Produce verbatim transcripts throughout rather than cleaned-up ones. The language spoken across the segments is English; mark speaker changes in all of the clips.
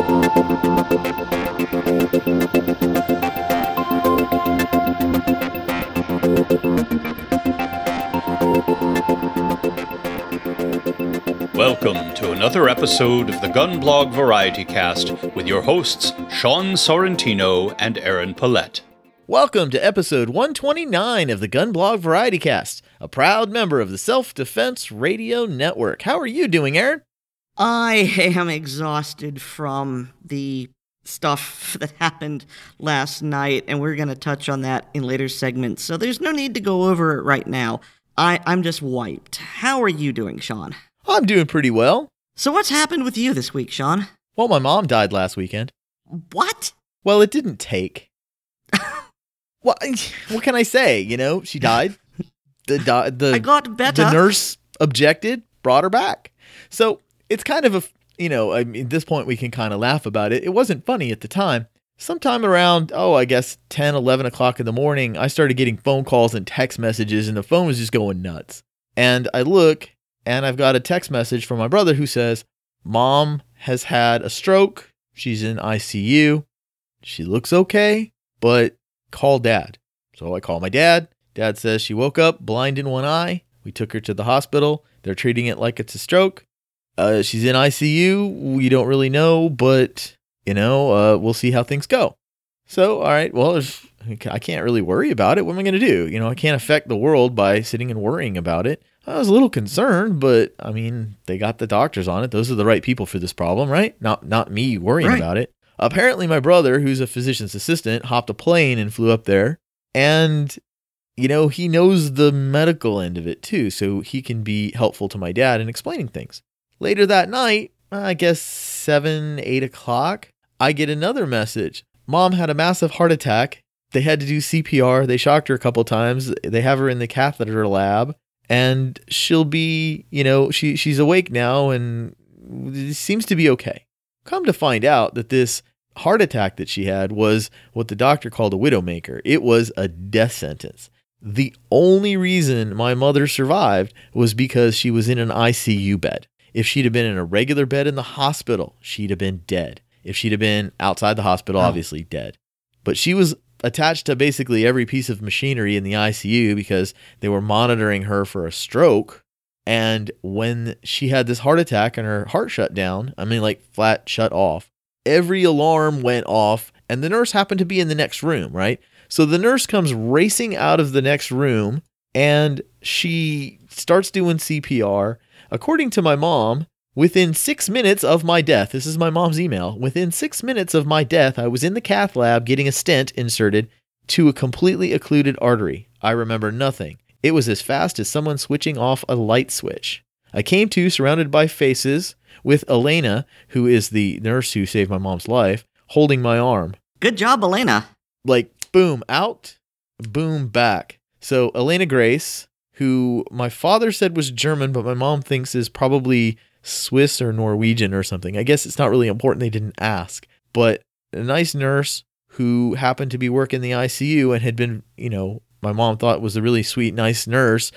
Speaker 1: Welcome to another episode of the Gun Blog Variety Cast with your hosts, Sean Sorrentino and Aaron Paulette.
Speaker 2: Welcome to episode one twenty-nine of the Gun Blog Variety Cast, a proud member of the Self-Defense Radio Network. How are you doing, Aaron?
Speaker 3: I am exhausted from the stuff that happened last night, and we're going to touch on that in later segments, so there's no need to go over it right now. I, I'm just wiped. How are you doing, Sean?
Speaker 2: I'm doing pretty well.
Speaker 3: So what's happened with you this week, Sean?
Speaker 2: Well, my mom died last weekend.
Speaker 3: What?
Speaker 2: Well, it didn't take. What? What can I say? You know, she died. The the
Speaker 3: I got better.
Speaker 2: The nurse objected, brought her back. So it's kind of a, you know, I mean, at this point we can kind of laugh about it. It wasn't funny at the time. Sometime around, oh, I guess ten, eleven o'clock in the morning, I started getting phone calls and text messages, and the phone was just going nuts. And I look, and I've got a text message from my brother who says, Mom has had a stroke. She's in I C U. She looks okay, but call Dad. So I call my dad. Dad says she woke up blind in one eye. We took her to the hospital. They're treating it like it's a stroke. Uh, she's in I C U. We don't really know, but, you know, uh, we'll see how things go. So, all right, well, if, I can't really worry about it. What am I going to do? You know, I can't affect the world by sitting and worrying about it. I was a little concerned, but, I mean, they got the doctors on it. Those are the right people for this problem, right? Not not me worrying
Speaker 3: Right.
Speaker 2: about it. Apparently, my brother, who's a physician's assistant, hopped a plane and flew up there. And, you know, he knows the medical end of it, too, so he can be helpful to my dad in explaining things. Later that night, I guess seven, eight o'clock, I get another message. Mom had a massive heart attack. They had to do C P R. They shocked her a couple times. They have her in the catheter lab. And she'll be, you know, she she's awake now and seems to be okay. Come to find out that this heart attack that she had was what the doctor called a widowmaker. It was a death sentence. The only reason my mother survived was because she was in an I C U bed. If she'd have been in a regular bed in the hospital, she'd have been dead. If she'd have been outside the hospital,
Speaker 3: Oh.
Speaker 2: obviously dead. But she was attached to basically every piece of machinery in the I C U because they were monitoring her for a stroke. And when she had this heart attack and her heart shut down, I mean, like flat shut off, every alarm went off and the nurse happened to be in the next room, right? So the nurse comes racing out of the next room and she starts doing C P R. According to my mom, within six minutes of my death, this is my mom's email, within six minutes of my death, I was in the cath lab getting a stent inserted to a completely occluded artery. I remember nothing. It was as fast as someone switching off a light switch. I came to surrounded by faces with Elena, who is the nurse who saved my mom's life, holding my arm.
Speaker 3: Good job, Elena.
Speaker 2: Like, boom, out, boom, back. So Elena Grace, who my father said was German, but my mom thinks is probably Swiss or Norwegian or something. I guess it's not really important. They didn't ask. But a nice nurse who happened to be working in the I C U and had been, you know, my mom thought was a really sweet, nice nurse.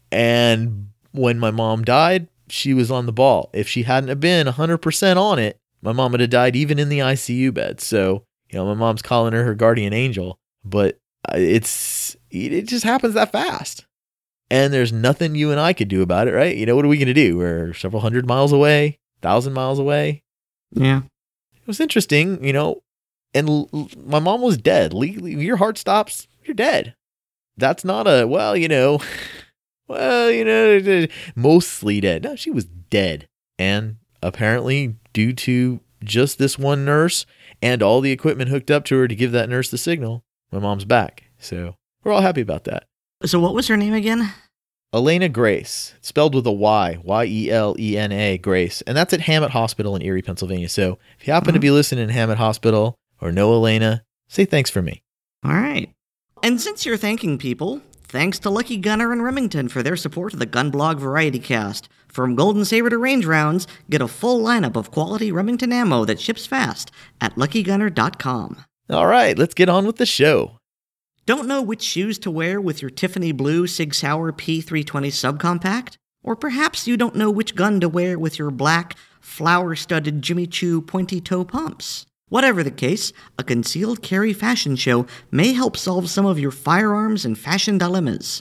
Speaker 2: And when my mom died, she was on the ball. If she hadn't have been one hundred percent on it, my mom would have died even in the I C U bed. So, you know, my mom's calling her her guardian angel. But it's it just happens that fast. And there's nothing you and I could do about it, right? You know, what are we going to do? We're several hundred miles away, thousand miles away.
Speaker 3: Yeah.
Speaker 2: It was interesting, you know, and l- l- my mom was dead. Legally, your heart stops, you're dead. That's not a, well, you know, well, you know, mostly dead. No, she was dead. And apparently due to just this one nurse and all the equipment hooked up to her to give that nurse the signal, my mom's back. So we're all happy about that.
Speaker 3: So what was her name again?
Speaker 2: Elena Grace, spelled with a Y, Y E L E N A, Grace. And that's at Hammett Hospital in Erie, Pennsylvania. So if you happen
Speaker 3: Uh-huh.
Speaker 2: to be listening in Hammett Hospital or know Elena, say thanks for me.
Speaker 3: All right. And since you're thanking people, thanks to Lucky Gunner and Remington for their support of the Gun Blog Variety Cast. From Golden Saber to range rounds, get a full lineup of quality Remington ammo that ships fast at lucky gunner dot com.
Speaker 2: All right, let's get on with the show.
Speaker 3: Don't know which shoes to wear with your Tiffany Blue Sig Sauer P three twenty subcompact? Or perhaps you don't know which gun to wear with your black, flower-studded Jimmy Choo pointy-toe pumps. Whatever the case, a concealed carry fashion show may help solve some of your firearms and fashion dilemmas.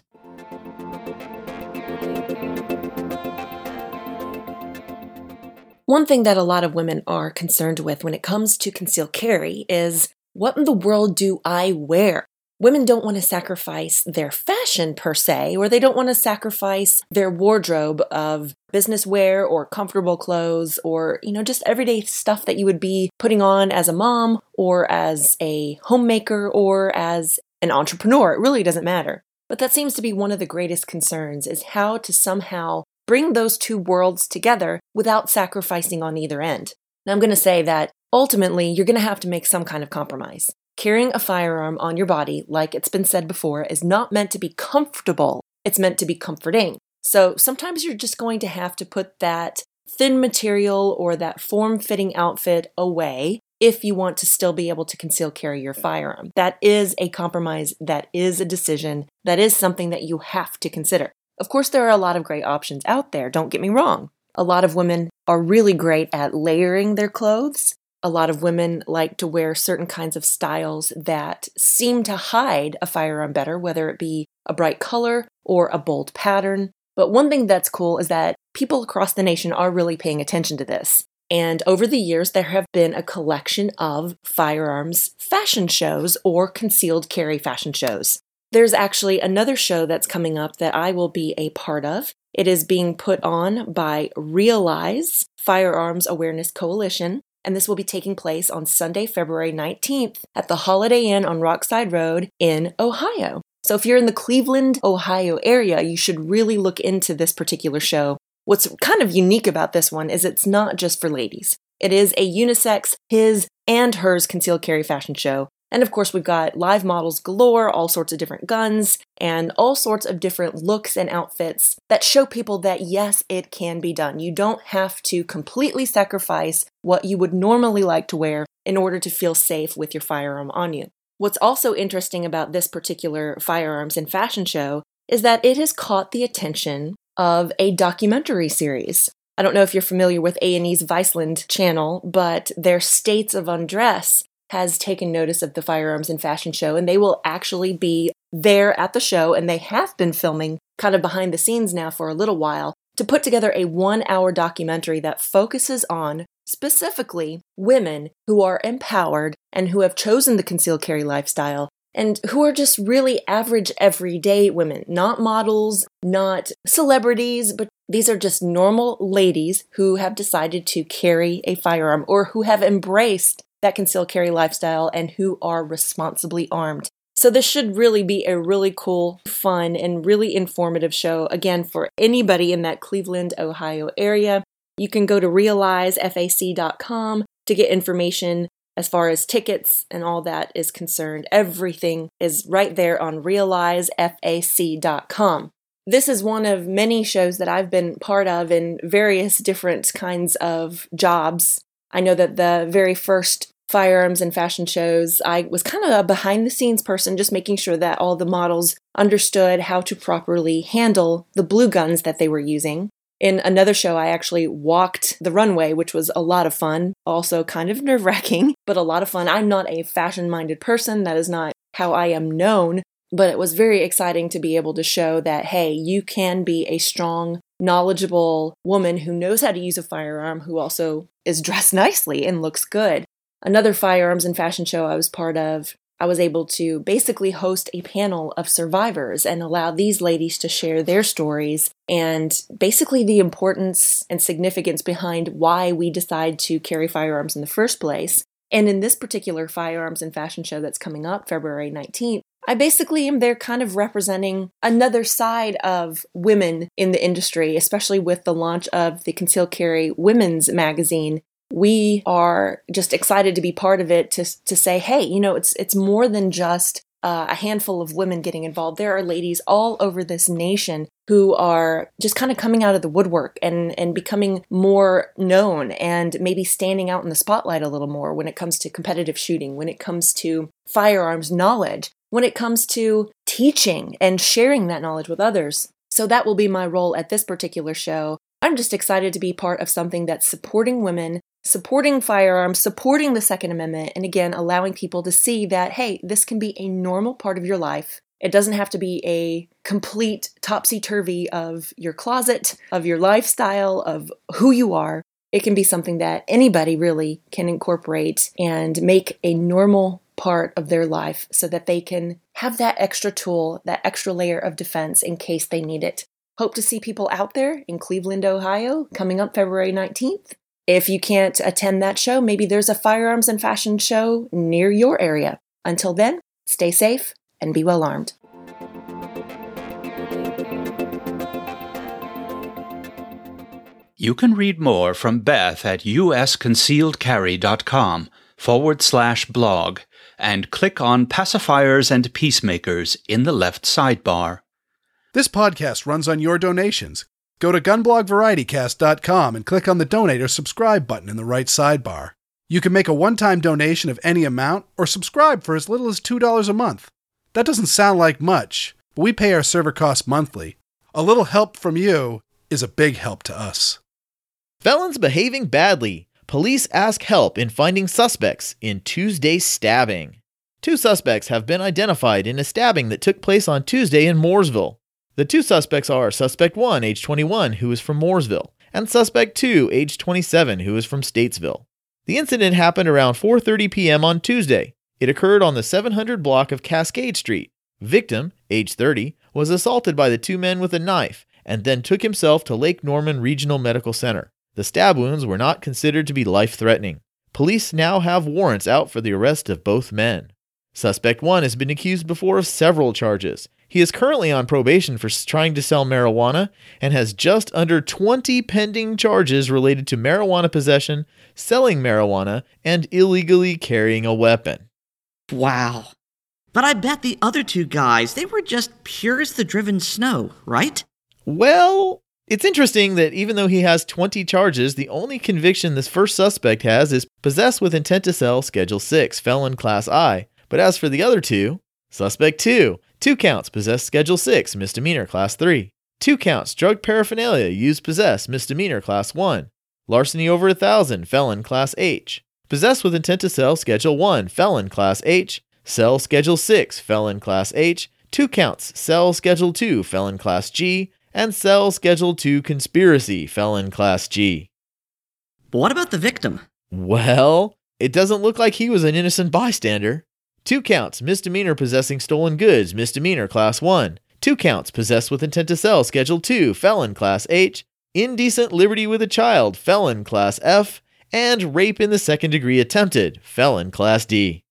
Speaker 4: One thing that a lot of women are concerned with when it comes to concealed carry is, what in the world do I wear? Women don't want to sacrifice their fashion per se, or they don't want to sacrifice their wardrobe of business wear or comfortable clothes or, you know, just everyday stuff that you would be putting on as a mom or as a homemaker or as an entrepreneur. It really doesn't matter. But that seems to be one of the greatest concerns, is how to somehow bring those two worlds together without sacrificing on either end. Now, I'm going to say that ultimately you're going to have to make some kind of compromise. Carrying a firearm on your body, like it's been said before, is not meant to be comfortable. It's meant to be comforting. So sometimes you're just going to have to put that thin material or that form-fitting outfit away if you want to still be able to conceal carry your firearm. That is a compromise. That is a decision. That is something that you have to consider. Of course, there are a lot of great options out there. Don't get me wrong. A lot of women are really great at layering their clothes. A lot of women like to wear certain kinds of styles that seem to hide a firearm better, whether it be a bright color or a bold pattern. But one thing that's cool is that people across the nation are really paying attention to this. And over the years, there have been a collection of firearms fashion shows or concealed carry fashion shows. There's actually another show that's coming up that I will be a part of. It is being put on by Realize Firearms Awareness Coalition. And this will be taking place on Sunday, February nineteenth at the Holiday Inn on Rockside Road in Ohio. So if you're in the Cleveland, Ohio area, you should really look into this particular show. What's kind of unique about this one is it's not just for ladies. It is a unisex, his and hers concealed carry fashion show. And of course, we've got live models galore, all sorts of different guns, and all sorts of different looks and outfits that show people that yes, it can be done. You don't have to completely sacrifice what you would normally like to wear in order to feel safe with your firearm on you. What's also interesting about this particular firearms and fashion show is that it has caught the attention of a documentary series. I don't know if you're familiar with A and E's Viceland channel, but their States of Undress has taken notice of the firearms and fashion show, and they will actually be there at the show, and they have been filming kind of behind the scenes now for a little while to put together a one-hour documentary that focuses on specifically women who are empowered and who have chosen the concealed carry lifestyle and who are just really average everyday women, not models, not celebrities, but these are just normal ladies who have decided to carry a firearm or who have embraced that concealed carry lifestyle and who are responsibly armed. So this should really be a really cool, fun, and really informative show. Again, for anybody in that Cleveland, Ohio area, you can go to realize fac dot com to get information as far as tickets and all that is concerned. Everything is right there on realize fac dot com. This is one of many shows that I've been part of in various different kinds of jobs. I know that the very first firearms and fashion shows, I was kind of a behind-the-scenes person, just making sure that all the models understood how to properly handle the blue guns that they were using. In another show, I actually walked the runway, which was a lot of fun, also kind of nerve-wracking, but a lot of fun. I'm not a fashion-minded person. That is not how I am known, but it was very exciting to be able to show that, hey, you can be a strong, knowledgeable woman who knows how to use a firearm, who also is dressed nicely and looks good. Another firearms and fashion show I was part of, I was able to basically host a panel of survivors and allow these ladies to share their stories and basically the importance and significance behind why we decide to carry firearms in the first place. And in this particular firearms and fashion show that's coming up February nineteenth, I basically am there kind of representing another side of women in the industry, especially with the launch of the Concealed Carry Women's Magazine. We are just excited to be part of it to to say, hey, you know, it's it's more than just uh, a handful of women getting involved. There are ladies all over this nation who are just kind of coming out of the woodwork and, and becoming more known and maybe standing out in the spotlight a little more when it comes to competitive shooting, when it comes to firearms knowledge, when it comes to teaching and sharing that knowledge with others. So that will be my role at this particular show. I'm just excited to be part of something that's supporting women, supporting firearms, supporting the Second Amendment, and again, allowing people to see that, hey, this can be a normal part of your life. It doesn't have to be a complete topsy-turvy of your closet, of your lifestyle, of who you are. It can be something that anybody really can incorporate and make a normal part of their life so that they can have that extra tool, that extra layer of defense in case they need it. Hope to see people out there in Cleveland, Ohio, coming up February nineteenth. If you can't attend that show, maybe there's a firearms and fashion show near your area. Until then, stay safe and be well armed.
Speaker 1: You can read more from Beth at usconcealedcarry.com forward slash blog and click on Pacifiers and Peacemakers in the left sidebar.
Speaker 5: This podcast runs on your donations. Go to gun blog variety cast dot com and click on the donate or subscribe button in the right sidebar. You can make a one-time donation of any amount or subscribe for as little as two dollars a month. That doesn't sound like much, but we pay our server costs monthly. A little help from you is a big help to us.
Speaker 2: Felons behaving badly. Police ask help in finding suspects in Tuesday's stabbing. Two suspects have been identified in a stabbing that took place on Tuesday in Mooresville. The two suspects are Suspect one, age twenty-one, who is from Mooresville, and Suspect two, age twenty-seven, who is from Statesville. The incident happened around four thirty p.m. on Tuesday. It occurred on the seven hundred block of Cascade Street. Victim, age thirty, was assaulted by the two men with a knife and then took himself to Lake Norman Regional Medical Center. The stab wounds were not considered to be life-threatening. Police now have warrants out for the arrest of both men. Suspect one has been accused before of several charges. He is currently on probation for trying to sell marijuana and has just under twenty pending charges related to marijuana possession, selling marijuana, and illegally carrying a weapon.
Speaker 3: Wow. But I bet the other two guys, they were just pure as the driven snow, right?
Speaker 2: Well, it's interesting that even though he has twenty charges, the only conviction this first suspect has is possessed with intent to sell Schedule six, Felon Class I. But as for the other two, Suspect two, two counts, possess Schedule six, Misdemeanor Class three. Two counts, drug paraphernalia, use possess, Misdemeanor Class one. Larceny over a thousand, Felon Class H. Possess with intent to sell Schedule one, Felon Class H. Sell Schedule six, Felon Class H. Two counts, sell Schedule two, Felon Class G. And sell Schedule two conspiracy, Felon Class G.
Speaker 3: But what about the victim?
Speaker 2: Well, it doesn't look like he was an innocent bystander. Two counts, misdemeanor possessing stolen goods, Misdemeanor Class one. Two counts, possessed with intent to sell, Schedule two, Felon Class H. Indecent liberty with a child, Felon Class F. And rape in the second degree attempted, Felon Class D.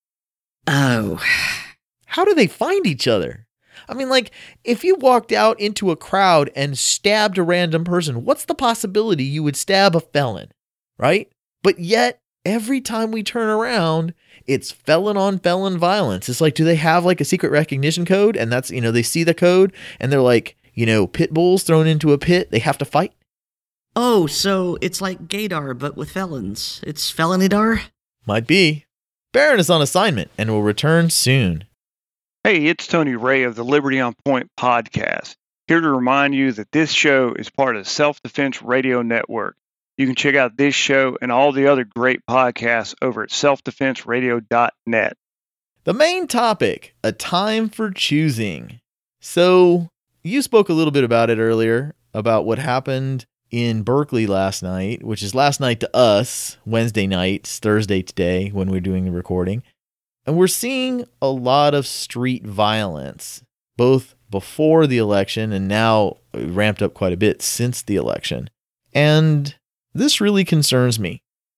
Speaker 3: Oh.
Speaker 2: How do they find each other? I mean, like, if you walked out into a crowd and stabbed a random person, what's the possibility you would stab a felon, right? But yet, every time we turn around, it's felon on felon violence. It's like, do they have like a secret recognition code? And that's, you know, they see the code and they're like, you know, pit bulls thrown into a pit. They have to fight.
Speaker 3: Oh, so it's like Gaydar, but with felons. It's Felonydar?
Speaker 2: Might be. Baron is on assignment and will return soon.
Speaker 6: Hey, it's Tony Ray of the Liberty on Point podcast, here to remind you that this show is part of the Self-Defense Radio Network. You can check out this show and all the other great podcasts over at self defense radio dot net.
Speaker 2: The main topic, a time for choosing. So, you spoke a little bit about it earlier, about what happened in Berkeley last night, which is last night to us, Wednesday night, it's Thursday today when we're doing the recording. And we're seeing a lot of street violence, both before the election and now ramped up quite a bit since the election. And this really concerns me.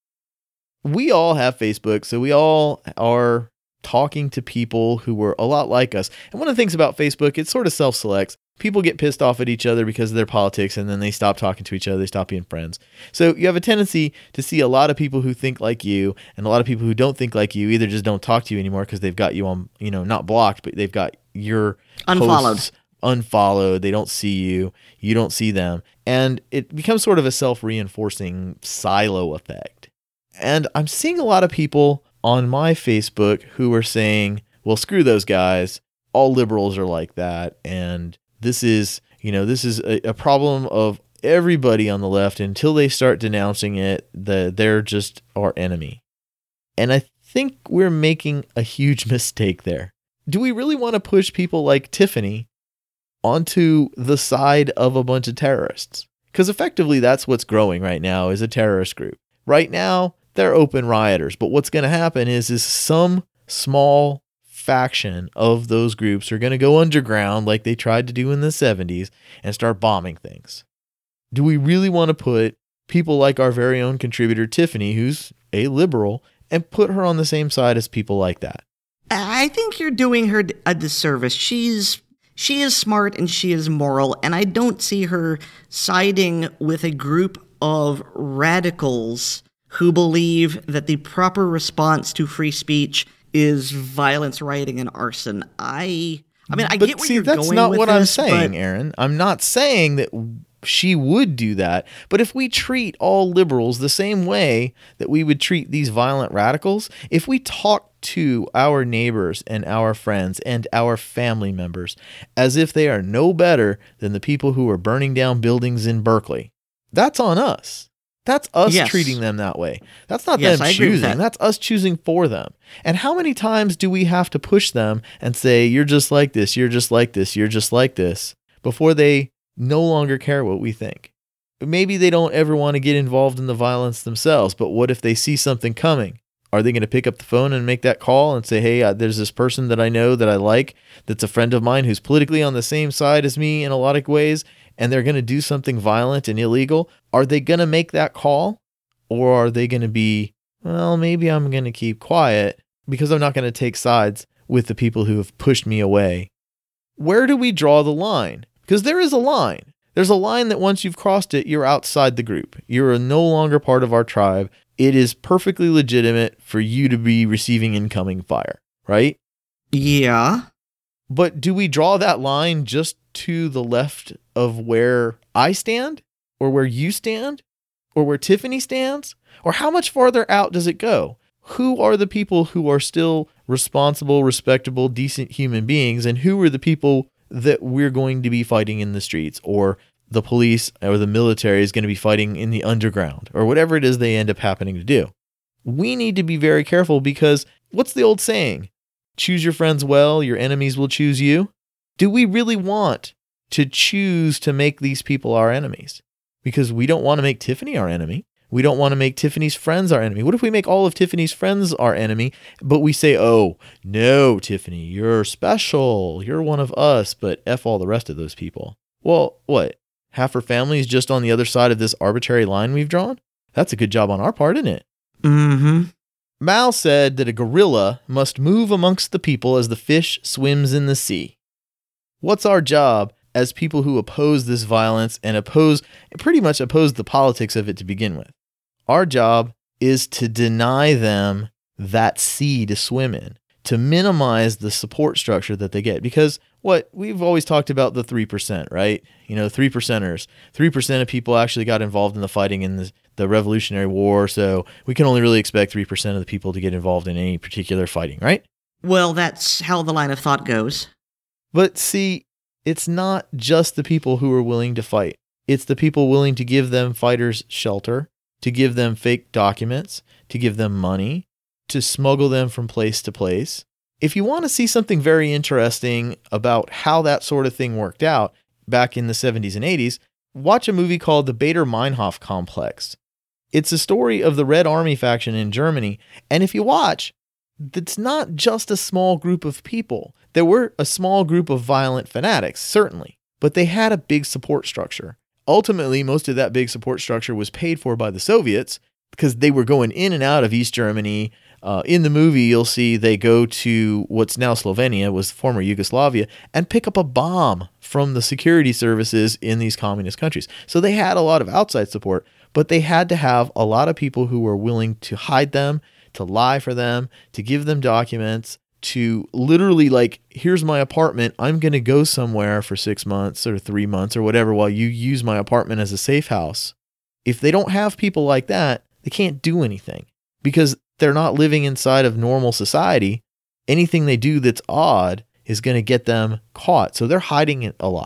Speaker 2: We all have Facebook, so we all are talking to people who were a lot like us. And one of the things about Facebook, it sort of self-selects. People get pissed off at each other because of their politics, and then they stop talking to each other, they stop being friends. So you have a tendency to see a lot of people who think like you, and a lot of people who don't think like you either just don't talk to you anymore because they've got you on, you know, not blocked, but they've got your
Speaker 3: Unfollowed.
Speaker 2: posts unfollowed. They don't see you. You don't see them. And it becomes sort of a self-reinforcing silo effect. And I'm seeing a lot of people on my Facebook who are saying, well, screw those guys. All liberals are like that. And this is, You know, this is a, a problem of everybody on the left. Until they start denouncing it, the, they're just our enemy. And I think we're making a huge mistake there. Do we really want to push people like Tiffany onto the side of a bunch of terrorists? Because effectively that's what's growing right now, is a terrorist group. Right now, they're open rioters. But what's going to happen is, is some small faction of those groups are going to go underground like they tried to do in the seventies and start bombing things. Do we really want to put people like our very own contributor Tiffany, who's a liberal, and put her on the same side as people like that?
Speaker 3: I think you're doing her a disservice. She's she is smart and she is moral, and I don't see her siding with a group of radicals who believe that the proper response to free speech is violence, rioting, and arson. I I mean, I
Speaker 2: but
Speaker 3: get where
Speaker 2: see,
Speaker 3: you're
Speaker 2: that's
Speaker 3: going
Speaker 2: not
Speaker 3: with
Speaker 2: what
Speaker 3: this,
Speaker 2: I'm saying,
Speaker 3: but
Speaker 2: Aaron. I'm not saying that she would do that. But if we treat all liberals the same way that we would treat these violent radicals, if we talk to our neighbors and our friends and our family members as if they are no better than the people who are burning down buildings in Berkeley, that's on us. That's us
Speaker 3: Yes.
Speaker 2: treating them that way. That's not
Speaker 3: Yes,
Speaker 2: them
Speaker 3: I agree with
Speaker 2: choosing.
Speaker 3: that.
Speaker 2: That's us choosing for them. And how many times do we have to push them and say, you're just like this, you're just like this, you're just like this, before they no longer care what we think? Maybe they don't ever want to get involved in the violence themselves, but what if they see something coming? Are they going to pick up the phone and make that call and say, hey, uh, there's this person that I know that I like, that's a friend of mine who's politically on the same side as me in a lot of ways, and they're going to do something violent and illegal? Are they going to make that call? Or are they going to be, well, maybe I'm going to keep quiet because I'm not going to take sides with the people who have pushed me away? Where do we draw the line? Because there is a line. There's a line that once you've crossed it, you're outside the group. You're no longer part of our tribe. It is perfectly legitimate for you to be receiving incoming fire, right?
Speaker 3: yeah.
Speaker 2: But do we draw that line just to the left of where I stand, or where you stand, or where Tiffany stands? Or how much farther out does it go? Who are the people who are still responsible, respectable, decent human beings, and who are the people that we're going to be fighting in the streets, or the police or the military is going to be fighting in the underground, or whatever it is they end up happening to do? We need to be very careful, because what's the old saying? Choose your friends well, your enemies will choose you. Do we really want to choose to make these people our enemies? Because we don't want to make Tiffany our enemy. We don't want to make Tiffany's friends our enemy. What if we make all of Tiffany's friends our enemy, but we say, oh, no, Tiffany, you're special. You're one of us, but F all the rest of those people. Well, what? Half her family is just on the other side of this arbitrary line we've drawn? That's a good job on our part, isn't it?
Speaker 3: Mm-hmm.
Speaker 2: Mao said that a gorilla must move amongst the people as the fish swims in the sea. What's our job as people who oppose this violence and oppose, pretty much oppose the politics of it to begin with? Our job is to deny them that sea to swim in, to minimize the support structure that they get. Because what we've always talked about, the three percent, right? You know, three percenters. three percent of people actually got involved in the fighting in the, the Revolutionary War, so we can only really expect three percent of the people to get involved in any particular fighting, right?
Speaker 3: Well, that's how the line of thought goes.
Speaker 2: But see, it's not just the people who are willing to fight. It's the people willing to give them fighters shelter, to give them fake documents, to give them money, to smuggle them from place to place. If you want to see something very interesting about how that sort of thing worked out back in the seventies and eighties, watch a movie called The Baader-Meinhof Complex. It's a story of the Red Army faction in Germany, and if you watch, it's not just a small group of people. There were a small group of violent fanatics, certainly, but they had a big support structure. Ultimately, most of that big support structure was paid for by the Soviets because they were going in and out of East Germany. Uh, in the movie, you'll see they go to what's now Slovenia, was former Yugoslavia, and pick up a bomb from the security services in these communist countries. So they had a lot of outside support, but they had to have a lot of people who were willing to hide them, to lie for them, to give them documents, to literally like, here's my apartment. I'm going to go somewhere for six months or three months or whatever while you use my apartment as a safe house. If they don't have people like that, they can't do anything because they're not living inside of normal society. Anything they do that's odd is going to get them caught. So they're hiding it a lot.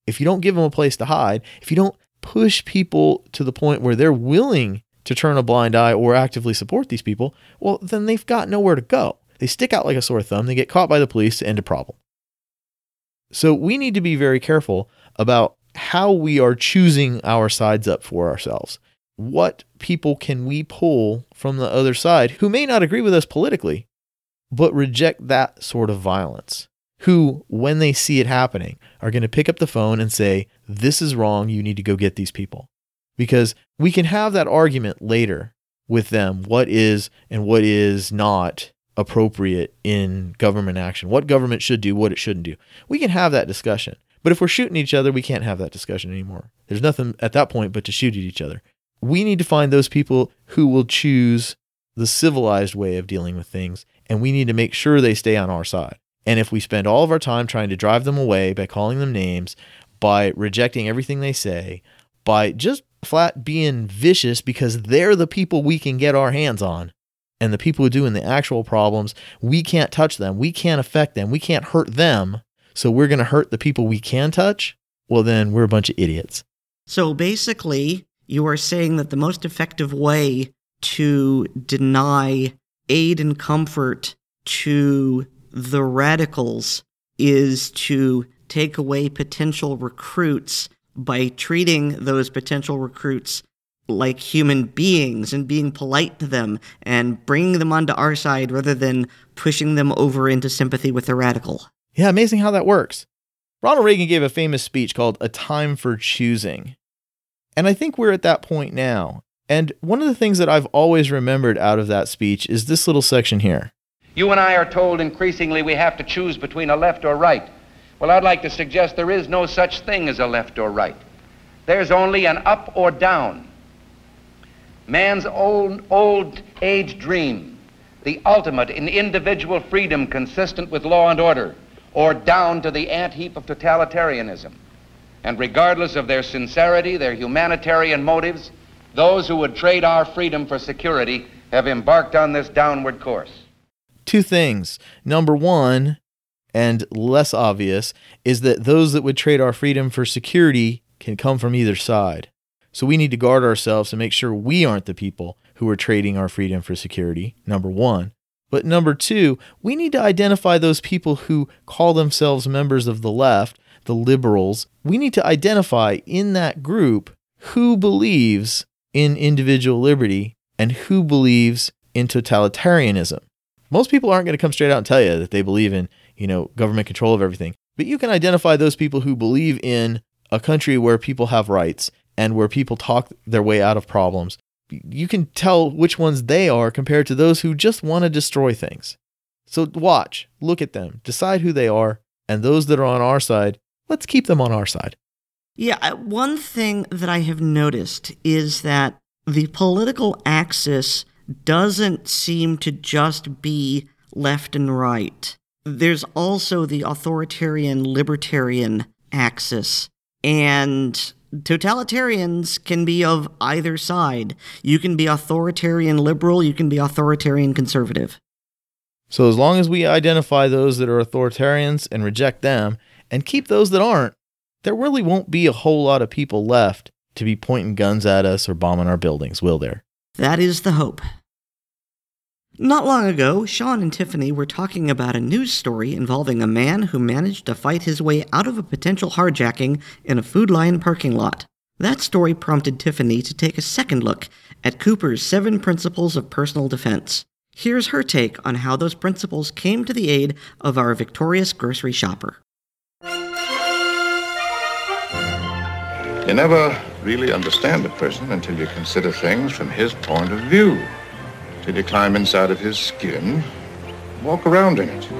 Speaker 2: if you don't give them a place to hide, if you don't push people to the point where they're willing to turn a blind eye or actively support these people, well, then they've got nowhere to go. They stick out like a sore thumb. They get caught by the police to end a problem. So we need to be very careful about how we are choosing our sides up for ourselves. What people can we pull from the other side who may not agree with us politically, but reject that sort of violence? Who, when they see it happening, are going to pick up the phone and say, this is wrong, you need to go get these people. Because we can have that argument later with them, what is and what is not appropriate in government action, what government should do, what it shouldn't do. We can have that discussion. But if we're shooting each other, we can't have that discussion anymore. There's nothing at that point but to shoot at each other. We need to find those people who will choose the civilized way of dealing with things, and we need to make sure they stay on our side. And if we spend all of our time trying to drive them away by calling them names, by rejecting everything they say, by just flat being vicious because they're the people we can get our hands on, and the people who are doing the actual problems, we can't touch them, we can't affect them, we can't hurt them, so we're going to hurt the people we can touch, well then we're a bunch of idiots.
Speaker 3: So basically, you are saying that the most effective way to deny aid and comfort to the radicals is to take away potential recruits by treating those potential recruits like human beings and being polite to them and bringing them onto our side rather than pushing them over into sympathy with the radical.
Speaker 2: Yeah, amazing how that works. Ronald Reagan gave a famous speech called A Time for Choosing. And I think we're at that point now. And one of the things that I've always remembered out of that speech is this little section here.
Speaker 7: You and I are told increasingly we have to choose between a left or right. Well, I'd like to suggest there is no such thing as a left or right. There's only an up or down. Man's old, old age dream, the ultimate in individual freedom consistent with law and order, or down to the ant-heap of totalitarianism. And regardless of their sincerity, their humanitarian motives, those who would trade our freedom for security have embarked on this downward course.
Speaker 2: Two things. Number one, and less obvious, is that those that would trade our freedom for security can come from either side. So we need to guard ourselves to make sure we aren't the people who are trading our freedom for security, number one. But number two, we need to identify those people who call themselves members of the left, the liberals. We need to identify in that group who believes in individual liberty and who believes in totalitarianism. Most people aren't going to come straight out and tell you that they believe in, you know, government control of everything. But you can identify those people who believe in a country where people have rights and where people talk their way out of problems. You can tell which ones they are compared to those who just want to destroy things. So watch, look at them, decide who they are, and those that are on our side, let's keep them on our side.
Speaker 3: Yeah, one thing that I have noticed is that the political axis doesn't seem to just be left and right. There's also the authoritarian libertarian axis, and totalitarians can be of either side. You can be authoritarian liberal, you can be authoritarian conservative.
Speaker 2: So as long as we identify those that are authoritarians and reject them, and keep those that aren't, there really won't be a whole lot of people left to be pointing guns at us or bombing our buildings, will there?
Speaker 3: That is the hope. Not long ago, Sean and Tiffany were talking about a news story involving a man who managed to fight his way out of a potential hijacking in a Food Lion parking lot. That story prompted Tiffany to take a second look at Cooper's seven principles of personal defense. Here's her take on how those principles came to the aid of our victorious grocery shopper.
Speaker 8: You never really understand a person until you consider things from his point of view. Till you climb inside of his skin, walk around in it.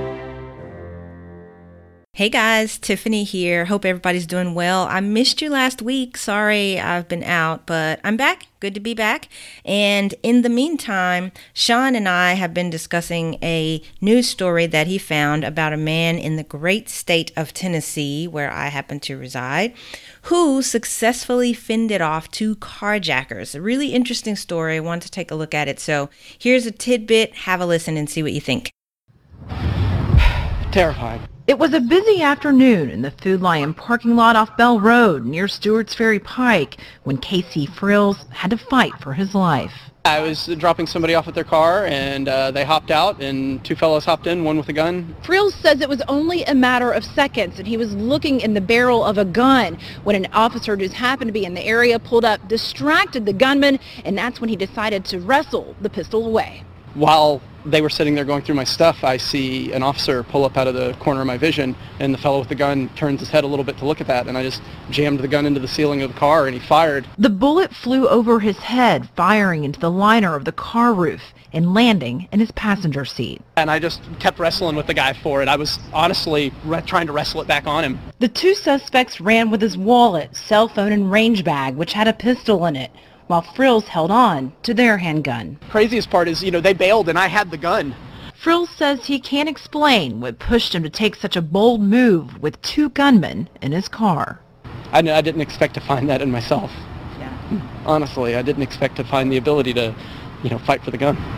Speaker 9: Hey guys, Tiffany here. Hope everybody's doing well. I missed you last week. Sorry I've been out, but I'm back. Good to be back. And in the meantime, Sean and I have been discussing a news story that he found about a man in the great state of Tennessee, where I happen to reside, who successfully fended off two carjackers. A really interesting story. I wanted to take a look at it. So here's a tidbit. Have a listen and see what you think.
Speaker 10: Terrifying. It was a busy afternoon in the Food Lion parking lot off Bell Road near Stewart's Ferry Pike when Casey Frills had to fight for his life.
Speaker 11: I was dropping somebody off at their car, and uh, they hopped out, and two fellows hopped in, one with a gun.
Speaker 10: Frills says it was only a matter of seconds, and he was looking in the barrel of a gun when an officer who happened to be in the area pulled up, distracted the gunman, and that's when he decided to wrestle the pistol away.
Speaker 11: While they were sitting there going through my stuff, I see an officer pull up out of the corner of my vision, and the fellow with the gun turns his head a little bit to look at that, and I just jammed the gun into the ceiling of the car, and he fired.
Speaker 10: The bullet flew over his head, firing into the liner of the car roof and landing in his passenger seat.
Speaker 11: And I just kept wrestling with the guy for it. I was honestly re- trying to wrestle it back on him.
Speaker 10: The two suspects ran with his wallet, cell phone, and range bag, which had a pistol in it, while Frills held on to their handgun.
Speaker 11: Craziest part is, you know, they bailed and I had the gun.
Speaker 10: Frills says he can't explain what pushed him to take such a bold move with two gunmen in his car.
Speaker 11: I, I didn't expect to find that in myself.
Speaker 10: Yeah.
Speaker 11: Honestly, I didn't expect to find the ability to, you know, fight for the gun.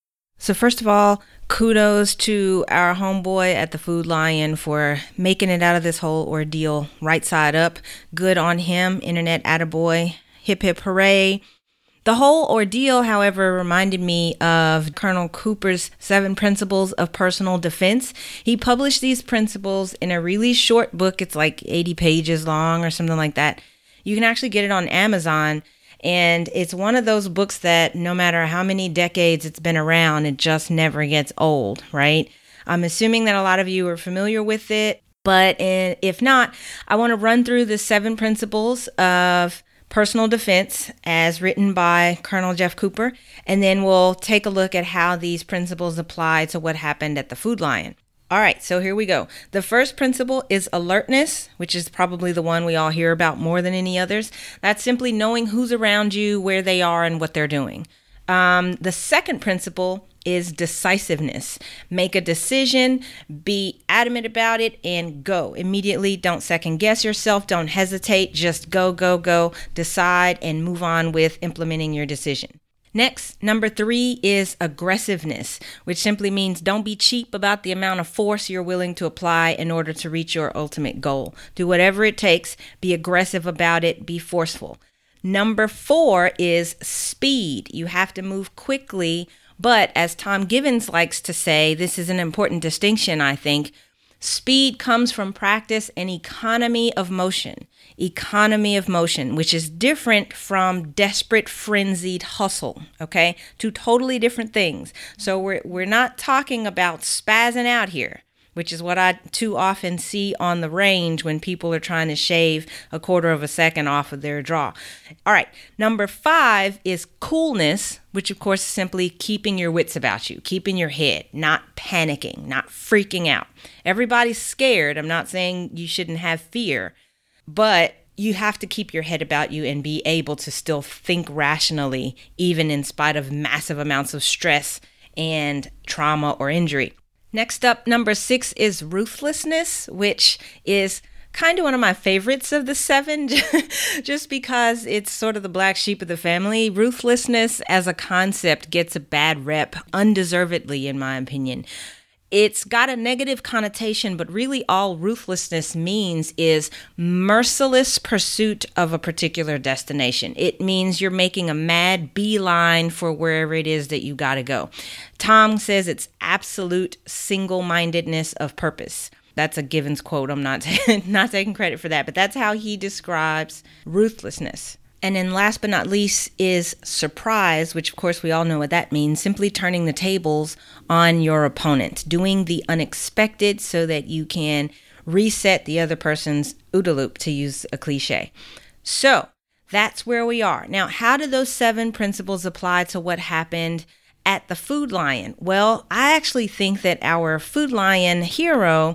Speaker 9: So first of all, kudos to our homeboy at the Food Lion for making it out of this whole ordeal right side up. Good on him, internet attaboy. Hip hip hooray. The whole ordeal, however, reminded me of Colonel Cooper's Seven Principles of Personal Defense. He published these principles in a really short book. It's like eighty pages long or something like that. You can actually get it on Amazon. And it's one of those books that no matter how many decades it's been around, it just never gets old, right? I'm assuming that a lot of you are familiar with it. But if not, I want to run through the seven principles of personal defense as written by Colonel Jeff Cooper, and then we'll take a look at how these principles apply to what happened at the Food Lion. All right, so here we go. The first principle is alertness, which is probably the one we all hear about more than any others. That's simply knowing who's around you, where they are, and what they're doing. Um, the second principle is decisiveness. Make a decision, be adamant about it, and go immediately. Don't second guess yourself. Don't hesitate. Just go, go, go. Decide and move on with implementing your decision. Next, number three is aggressiveness, which simply means don't be cheap about the amount of force you're willing to apply in order to reach your ultimate goal. Do whatever it takes. Be aggressive about it. Be forceful. Number four is speed. You have to move quickly. But as Tom Givens likes to say, this is an important distinction, I think. Speed comes from practice and economy of motion. Economy of motion, which is different from desperate, frenzied hustle, okay? Two totally different things. So we're we're not talking about spazzing out here, which is what I too often see on the range when people are trying to shave a quarter of a second off of their draw. All right, number five is coolness, which of course is simply keeping your wits about you, keeping your head, not panicking, not freaking out. Everybody's scared. I'm not saying you shouldn't have fear, but you have to keep your head about you and be able to still think rationally, even in spite of massive amounts of stress and trauma or injury. Next up, number six is ruthlessness, which is kind of one of my favorites of the seven, just because it's sort of the black sheep of the family. Ruthlessness as a concept gets a bad rep, undeservedly, in my opinion. It's got a negative connotation, but really all ruthlessness means is merciless pursuit of a particular destination. It means you're making a mad beeline for wherever it is that you got to go. Tom says it's absolute single-mindedness of purpose. That's a Givens quote. I'm not, t- not taking credit for that, but that's how he describes ruthlessness. And then last but not least is surprise, which of course we all know what that means. Simply turning the tables on your opponent, doing the unexpected so that you can reset the other person's OODA loop, to use a cliche. So that's where we are. Now, how do those seven principles apply to what happened at the Food Lion? Well, I actually think that our Food Lion hero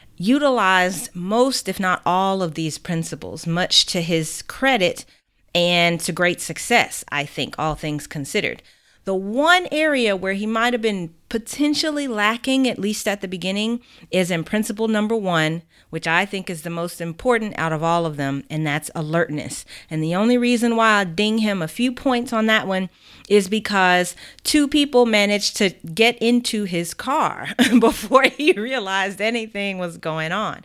Speaker 9: utilized most, if not all, of these principles, much to his credit and to great success, I think, all things considered. The one area where he might have been potentially lacking, at least at the beginning, is in principle number one, which I think is the most important out of all of them, and that's alertness. And the only reason why I ding him a few points on that one is because two people managed to get into his car before he realized anything was going on.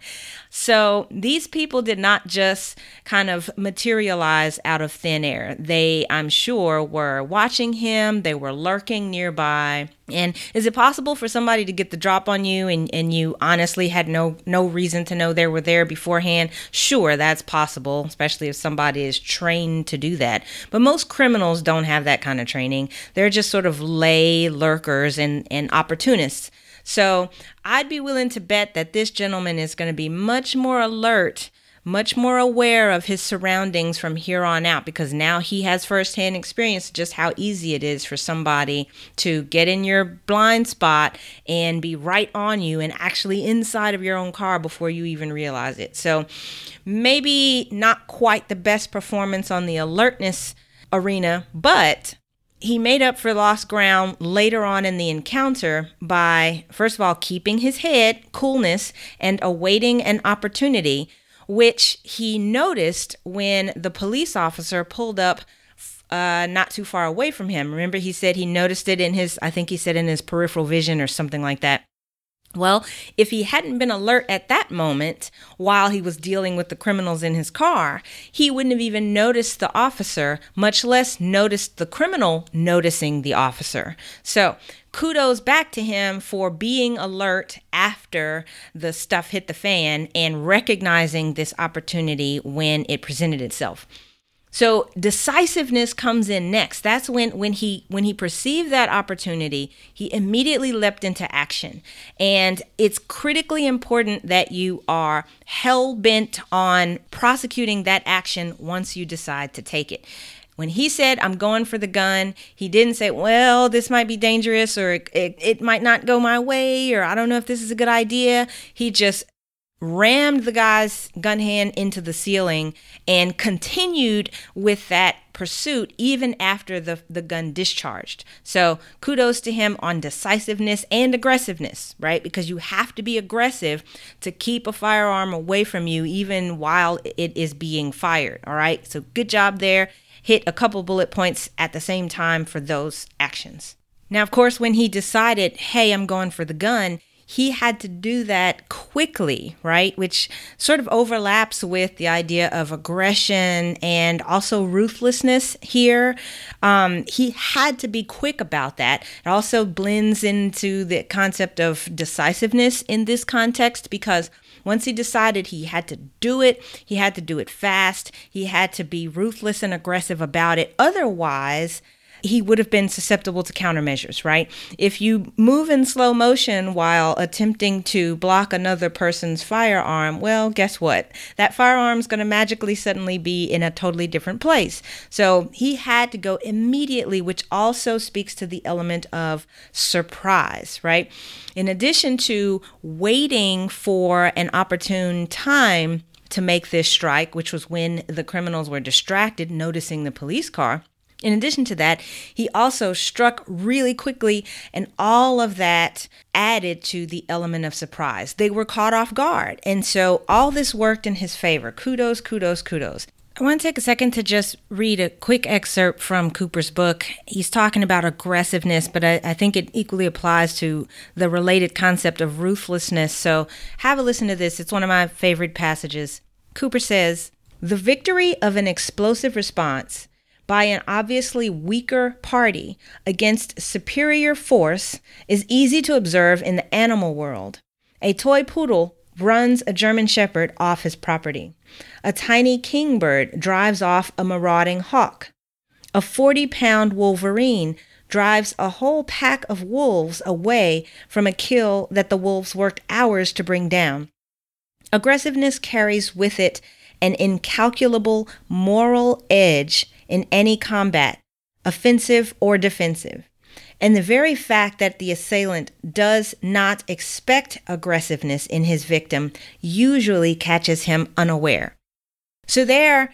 Speaker 9: So these people did not just kind of materialize out of thin air. They, I'm sure, were watching him. They were lurking nearby. And is it possible for somebody to get the drop on you and, and you honestly had no no reason to know they were there beforehand? Sure, that's possible, especially if somebody is trained to do that. But most criminals don't have that kind of training. They're just sort of lay lurkers and, and opportunists. So I'd be willing to bet that this gentleman is going to be much more alert, much more aware of his surroundings from here on out, because now he has firsthand experience just how easy it is for somebody to get in your blind spot and be right on you and actually inside of your own car before you even realize it. So maybe not quite the best performance on the alertness arena, but he made up for lost ground later on in the encounter by, first of all, keeping his head, coolness, and awaiting an opportunity, which he noticed when the police officer pulled up uh, not too far away from him. Remember, he said he noticed it in his, I think he said in his peripheral vision or something like that. Well, if he hadn't been alert at that moment while he was dealing with the criminals in his car, he wouldn't have even noticed the officer, much less noticed the criminal noticing the officer. So kudos back to him for being alert after the stuff hit the fan and recognizing this opportunity when it presented itself. So decisiveness comes in next. That's when, when he when he perceived that opportunity, he immediately leapt into action. And it's critically important that you are hell-bent on prosecuting that action once you decide to take it. When he said, I'm going for the gun, he didn't say, well, this might be dangerous, or it, it, it might not go my way, or I don't know if this is a good idea. He just rammed the guy's gun hand into the ceiling and continued with that pursuit even after the, the gun discharged. So kudos to him on decisiveness and aggressiveness, right? Because you have to be aggressive to keep a firearm away from you even while it is being fired, all right? So good job there. Hit a couple bullet points at the same time for those actions. Now, of course, when he decided, hey, I'm going for the gun, he had to do that quickly, right? Which sort of overlaps with the idea of aggression and also ruthlessness here. Um, he had to be quick about that. It also blends into the concept of decisiveness in this context, because once he decided he had to do it, he had to do it fast. He had to be ruthless and aggressive about it. Otherwise, he would have been susceptible to countermeasures, right? If you move in slow motion while attempting to block another person's firearm, well, guess what? That firearm's going to magically suddenly be in a totally different place. So he had to go immediately, which also speaks to the element of surprise, right? In addition to waiting for an opportune time to make this strike, which was when the criminals were distracted, noticing the police car, in addition to that, he also struck really quickly, and all of that added to the element of surprise. They were caught off guard, and so all this worked in his favor. Kudos, kudos, kudos. I want to take a second to just read a quick excerpt from Cooper's book. He's talking about aggressiveness, but I, I think it equally applies to the related concept of ruthlessness. So have a listen to this. It's one of my favorite passages. Cooper says, "The victory of an explosive response by an obviously weaker party against superior force is easy to observe in the animal world. A toy poodle runs a German shepherd off his property. A tiny kingbird drives off a marauding hawk. A forty-pound wolverine drives a whole pack of wolves away from a kill that the wolves worked hours to bring down. Aggressiveness carries with it an incalculable moral edge in any combat, offensive or defensive. And the very fact that the assailant does not expect aggressiveness in his victim usually catches him unaware." So there,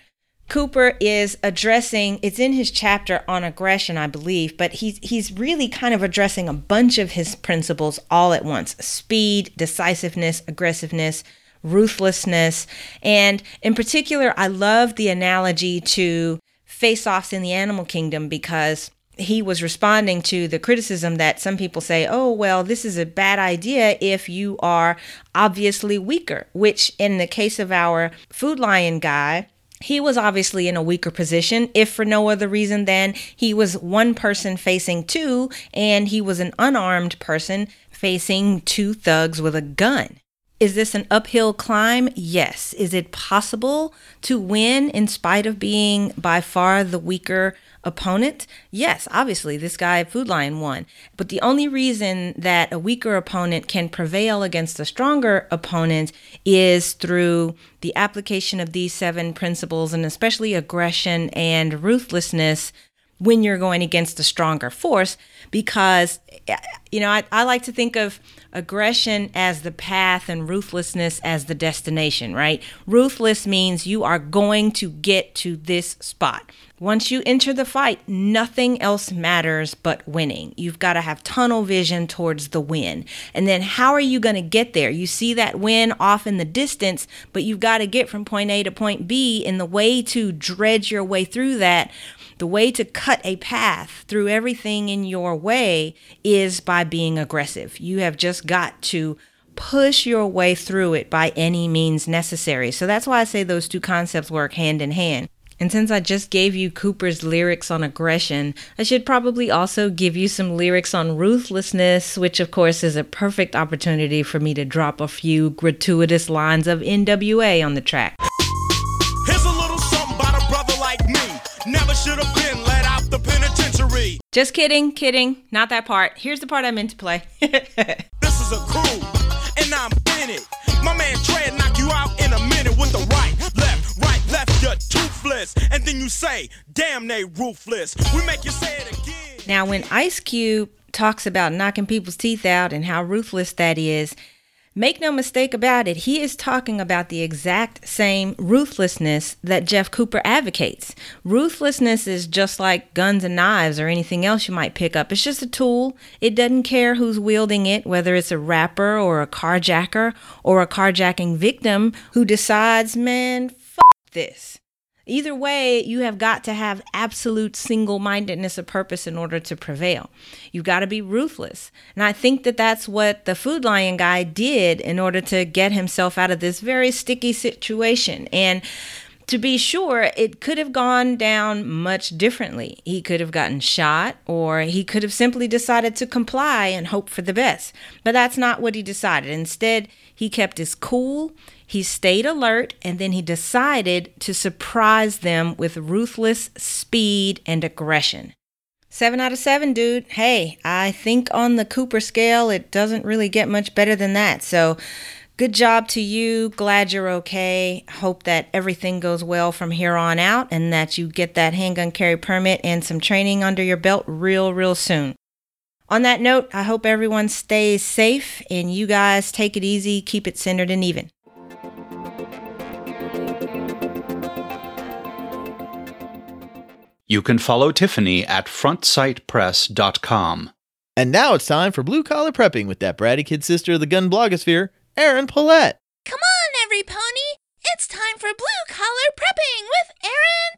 Speaker 9: Cooper is addressing, it's in his chapter on aggression, I believe, but he's he's really kind of addressing a bunch of his principles all at once: speed, decisiveness, aggressiveness, ruthlessness. And in particular, I love the analogy to face-offs in the animal kingdom, because he was responding to the criticism that some people say, oh, well, this is a bad idea if you are obviously weaker, which in the case of our Food Lion guy, he was obviously in a weaker position, if for no other reason than he was one person facing two, and he was an unarmed person facing two thugs with a gun. Is this an uphill climb? Yes. Is it possible to win in spite of being by far the weaker opponent? Yes, obviously, this guy, Food Lion, won. But the only reason that a weaker opponent can prevail against a stronger opponent is through the application of these seven principles, and especially aggression and ruthlessness when you're going against a stronger force. Because, you know, I, I like to think of aggression as the path and ruthlessness as the destination, right? Ruthless means you are going to get to this spot. Once you enter the fight, nothing else matters but winning. You've got to have tunnel vision towards the win. And then how are you going to get there? You see that win off in the distance, but you've got to get from point A to point B. And the way to dredge your way through that, the way to cut a path through everything in your way, is by being aggressive. You have just got to push your way through it by any means necessary. So that's why I say those two concepts work hand in hand. And since I just gave you Cooper's lyrics on aggression, I should probably also give you some lyrics on ruthlessness, which of course is a perfect opportunity for me to drop a few gratuitous lines of N W A on the track.
Speaker 12: Here's a little something about a brother like me. Never should have been let out the penitentiary.
Speaker 9: Just kidding, kidding. Not that part. Here's the part I meant to play.
Speaker 12: This is a crew, and I'm in it. My man Trey knock you out in a minute with the right, left, right, left, you're toothless. And then you say, damn, they ruthless. We make you say it again.
Speaker 9: Now, when Ice Cube talks about knocking people's teeth out and how ruthless that is, make no mistake about it, he is talking about the exact same ruthlessness that Jeff Cooper advocates. Ruthlessness is just like guns and knives or anything else you might pick up. It's just a tool. It doesn't care who's wielding it, whether it's a rapper or a carjacker or a carjacking victim who decides, man, f*** this. Either way, you have got to have absolute single-mindedness of purpose in order to prevail. You've got to be ruthless. And I think that that's what the Food Lion guy did in order to get himself out of this very sticky situation. And to be sure, it could have gone down much differently. He could have gotten shot, or he could have simply decided to comply and hope for the best. But that's not what he decided. Instead, he kept his cool, he stayed alert, and then he decided to surprise them with ruthless speed and aggression. Seven out of seven, dude. Hey, I think on the Cooper scale, it doesn't really get much better than that. So good job to you. Glad you're okay. Hope that everything goes well from here on out and that you get that handgun carry permit and some training under your belt real, real soon. On that note, I hope everyone stays safe and you guys take it easy, keep it centered and even.
Speaker 1: You can follow Tiffany at front sight press dot com.
Speaker 2: And now it's time for Blue Collar Prepping with that bratty kid sister of the gun blogosphere, Erin Paulette.
Speaker 13: Come on, every pony. It's time for Blue Collar Prepping with Erin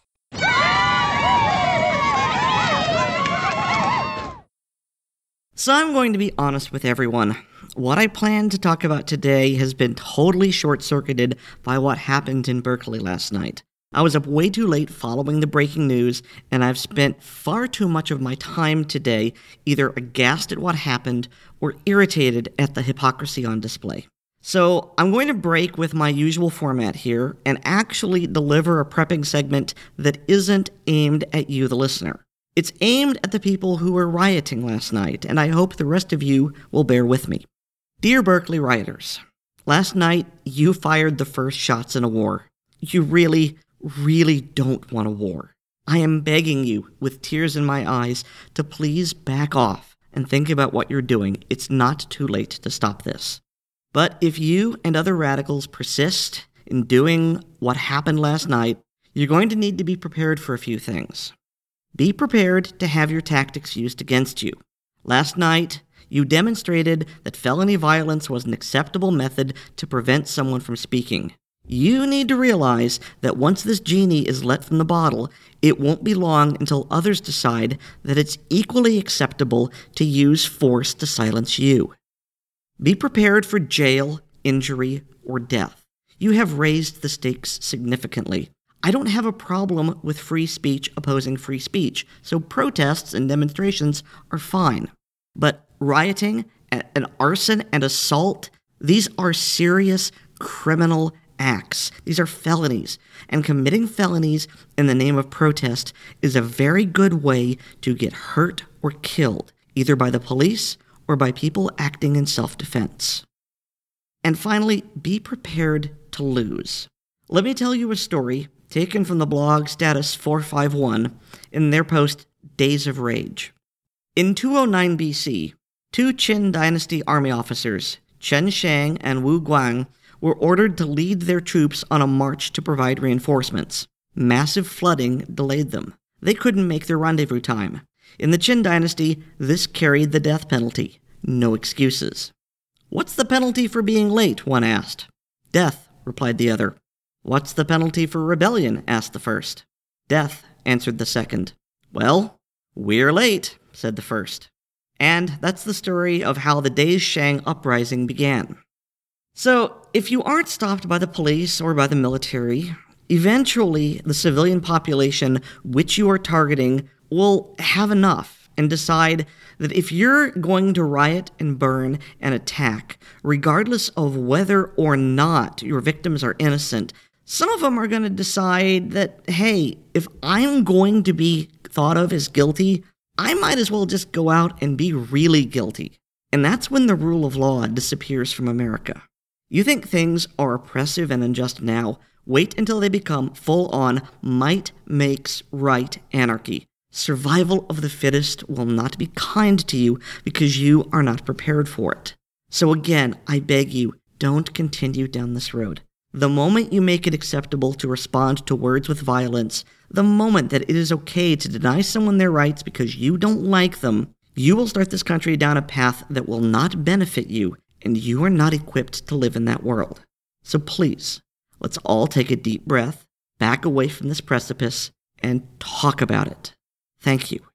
Speaker 13: Paulette.
Speaker 3: So I'm going to be honest with everyone. What I planned to talk about today has been totally short-circuited by what happened in Berkeley last night. I was up way too late following the breaking news, and I've spent far too much of my time today either aghast at what happened or irritated at the hypocrisy on display. So I'm going to break with my usual format here and actually deliver a prepping segment that isn't aimed at you, the listener. It's aimed at the people who were rioting last night, and I hope the rest of you will bear with me. Dear Berkeley rioters, last night you fired the first shots in a war. You really, really don't want a war. I am begging you, with tears in my eyes, to please back off and think about what you're doing. It's not too late to stop this. But if you and other radicals persist in doing what happened last night, you're going to need to be prepared for a few things. Be prepared to have your tactics used against you. Last night, you demonstrated that felony violence was an acceptable method to prevent someone from speaking. You need to realize that once this genie is let from the bottle, it won't be long until others decide that it's equally acceptable to use force to silence you. Be prepared for jail, injury, or death. You have raised the stakes significantly. I don't have a problem with free speech opposing free speech, so protests and demonstrations are fine. But rioting, and arson, and assault, these are serious criminal acts. These are felonies, and committing felonies in the name of protest is a very good way to get hurt or killed, either by the police or by people acting in self-defense. And finally, be prepared to lose. Let me tell you a story taken from the blog Status four five one in their post Days of Rage. In two oh nine B C, two Qin Dynasty army officers, Chen Shang and Wu Guang, were ordered to lead their troops on a march to provide reinforcements. Massive flooding delayed them. They couldn't make their rendezvous time. In the Qin Dynasty, this carried the death penalty. No excuses. "What's the penalty for being late?" one asked. "Death," replied the other. "What's the penalty for rebellion?" asked the first. "Death," answered the second. "Well, we're late," said the first. And that's the story of how the Day's Shang uprising began. So, if you aren't stopped by the police or by the military, eventually the civilian population which you are targeting will have enough and decide that if you're going to riot and burn and attack, regardless of whether or not your victims are innocent, some of them are going to decide that, hey, if I'm going to be thought of as guilty, I might as well just go out and be really guilty. And that's when the rule of law disappears from America. You think things are oppressive and unjust now? Wait until they become full-on might makes right anarchy. Survival of the fittest will not be kind to you because you are not prepared for it. So again, I beg you, don't continue down this road. The moment you make it acceptable to respond to words with violence, the moment that it is okay to deny someone their rights because you don't like them, you will start this country down a path that will not benefit you, and you are not equipped to live in that world. So please, let's all take a deep breath, back away from this precipice, and talk about it. Thank you.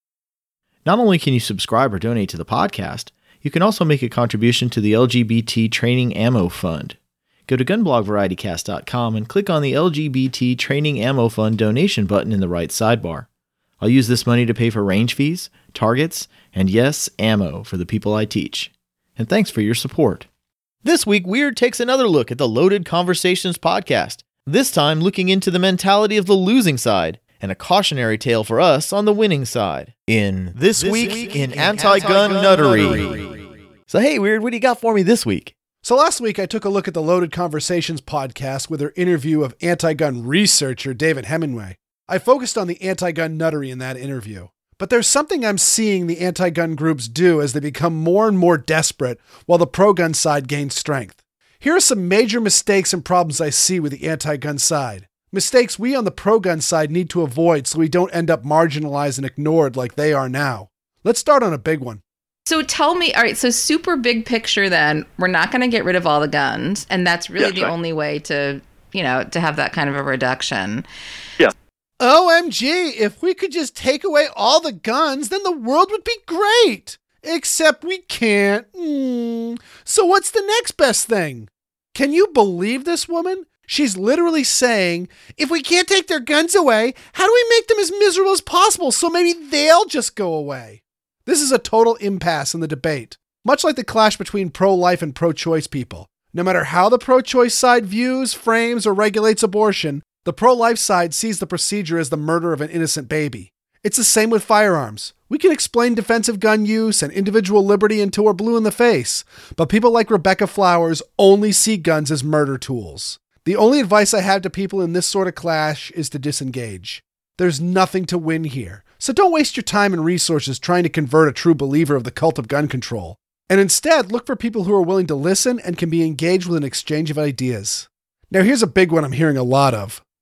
Speaker 2: Not only can you subscribe or donate to the podcast, you can also make a contribution to the L G B T Training Ammo Fund. Go to gun blog variety cast dot com and click on the L G B T Training Ammo Fund donation button in the right sidebar. I'll use this money to pay for range fees, targets, and yes, ammo for the people I teach. And thanks for your support. This week, Weird takes another look at the Loaded Conversations podcast, this time looking into the mentality of the losing side and a cautionary tale for us on the winning side. In This, this week, week in, in Anti-Gun, Anti-Gun Nuttery. Nuttery. So hey, Weird, what do you got for me this week?
Speaker 5: So last week, I took a look at the Loaded Conversations podcast with their interview of anti-gun researcher David Hemingway. I focused on the anti-gun nuttery in that interview. But there's something I'm seeing the anti-gun groups do as they become more and more desperate while the pro-gun side gains strength. Here are some major mistakes and problems I see with the anti-gun side. Mistakes we on the pro-gun side need to avoid so we don't end up marginalized and ignored like they are now. Let's start on a big one.
Speaker 14: So tell me, all right, so super big picture then, we're not going to get rid of all the guns, and that's really yeah, the right. only way to, you know, to have that kind of a reduction.
Speaker 5: Yeah. O M G, if we could just take away all the guns, then the world would be great. Except we can't. Mm. So what's the next best thing? Can you believe this woman? She's literally saying, if we can't take their guns away, how do we make them as miserable as possible so maybe they'll just go away? This is a total impasse in the debate, much like the clash between pro-life and pro-choice people. No matter how the pro-choice side views, frames, or regulates abortion, the pro-life side sees the procedure as the murder of an innocent baby. It's the same with firearms. We can explain defensive gun use and individual liberty until we're blue in the face, but people like Rebecca Flowers only see guns as murder tools. The only advice I have to people in this sort of clash is to disengage. There's nothing to win here, so don't waste your time and resources trying to convert a true believer of the cult of gun control. And instead, look for people who are willing to listen and can be engaged with an exchange of ideas. Now here's a big one I'm hearing a lot of.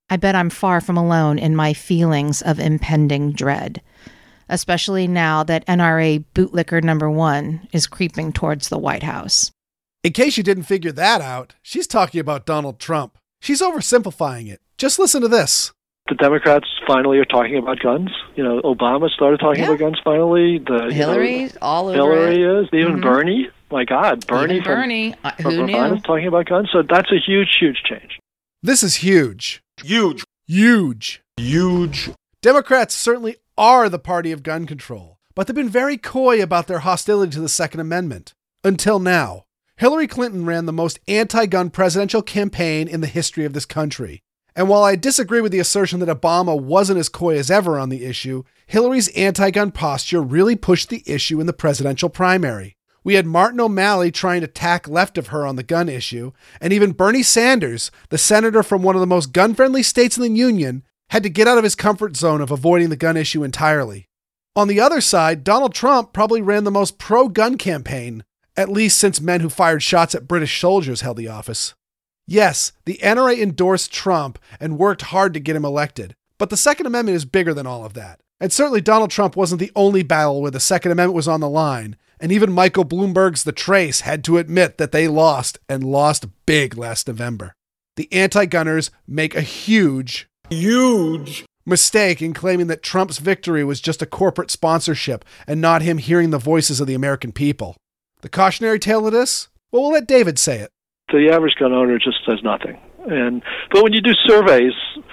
Speaker 15: I bet I'm far from alone in my feelings of impending dread, especially now that N R A bootlicker number one is creeping towards the White House.
Speaker 5: In case you didn't figure that out, she's talking about Donald Trump. She's oversimplifying it. Just listen to this.
Speaker 16: The Democrats finally are talking about guns. You know, Obama started talking
Speaker 14: Yeah.
Speaker 16: about guns finally. The
Speaker 14: Hillary's
Speaker 16: you know,
Speaker 14: all over
Speaker 16: Hillary
Speaker 14: it.
Speaker 16: is. Even
Speaker 14: Mhm.
Speaker 16: Bernie. My God, Bernie
Speaker 14: Even
Speaker 16: from,
Speaker 14: Bernie. Uh,
Speaker 16: from
Speaker 14: who
Speaker 16: Vermont
Speaker 14: knew?
Speaker 16: is talking about guns. So that's a huge, huge change.
Speaker 5: This is huge.
Speaker 12: Huge.
Speaker 5: Huge.
Speaker 12: Huge.
Speaker 5: Democrats certainly are the party of gun control, but they've been very coy about their hostility to the Second Amendment. Until now. Hillary Clinton ran the most anti-gun presidential campaign in the history of this country. And while I disagree with the assertion that Obama wasn't as coy as ever on the issue, Hillary's anti-gun posture really pushed the issue in the presidential primary. We had Martin O'Malley trying to tack left of her on the gun issue, and even Bernie Sanders, the senator from one of the most gun-friendly states in the union, had to get out of his comfort zone of avoiding the gun issue entirely. On the other side, Donald Trump probably ran the most pro-gun campaign, at least since men who fired shots at British soldiers held the office. Yes, the N R A endorsed Trump and worked hard to get him elected, but the Second Amendment is bigger than all of that. And certainly Donald Trump wasn't the only battle where the Second Amendment was on the line, and even Michael Bloomberg's The Trace had to admit that they lost, and lost big last November. The anti-gunners make a huge, huge mistake in claiming that Trump's victory was just a corporate sponsorship and not him hearing the voices of the American people. The cautionary tale of this? Well, we'll let David say it.
Speaker 16: The average gun owner just says nothing. And but when you do surveys,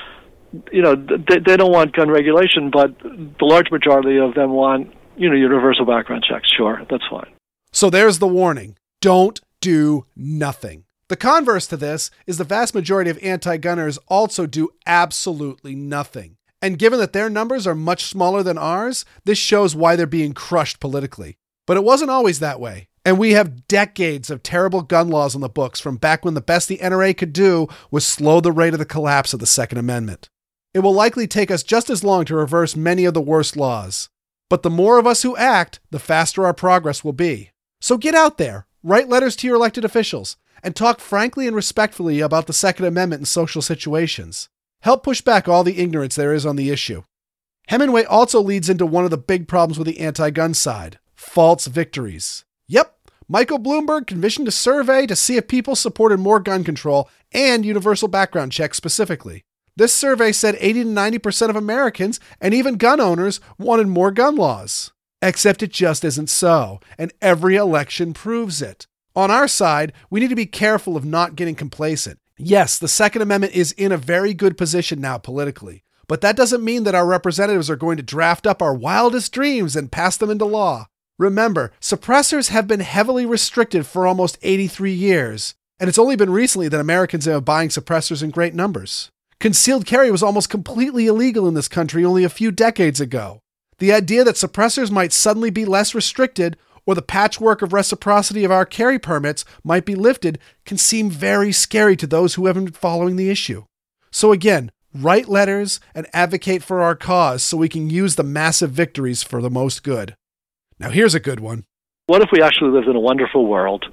Speaker 16: you know, they, they don't want gun regulation, but the large majority of them want, you know, universal background checks. Sure, that's fine.
Speaker 5: So there's the warning. Don't do nothing. The converse to this is the vast majority of anti-gunners also do absolutely nothing. And given that their numbers are much smaller than ours, this shows why they're being crushed politically. But it wasn't always that way. And we have decades of terrible gun laws on the books from back when the best the N R A could do was slow the rate of the collapse of the Second Amendment. It will likely take us just as long to reverse many of the worst laws. But the more of us who act, the faster our progress will be. So get out there, write letters to your elected officials, and talk frankly and respectfully about the Second Amendment in social situations. Help push back all the ignorance there is on the issue. Hemingway also leads into one of the big problems with the anti-gun side: false victories. Yep, Michael Bloomberg commissioned a survey to see if people supported more gun control and universal background checks specifically. This survey said eighty to ninety percent of Americans, and even gun owners, wanted more gun laws. Except it just isn't so, and every election proves it. On our side, we need to be careful of not getting complacent. Yes, the Second Amendment is in a very good position now politically, but that doesn't mean that our representatives are going to draft up our wildest dreams and pass them into law. Remember, suppressors have been heavily restricted for almost eighty-three years, and it's only been recently that Americans have been buying suppressors in great numbers. Concealed carry was almost completely illegal in this country only a few decades ago. The idea that suppressors might suddenly be less restricted, or the patchwork of reciprocity of our carry permits might be lifted, can seem very scary to those who haven't been following the issue. So again, write letters and advocate for our cause so we can use the massive victories for the most good. Now here's a good one.
Speaker 16: What if we actually lived in a wonderful world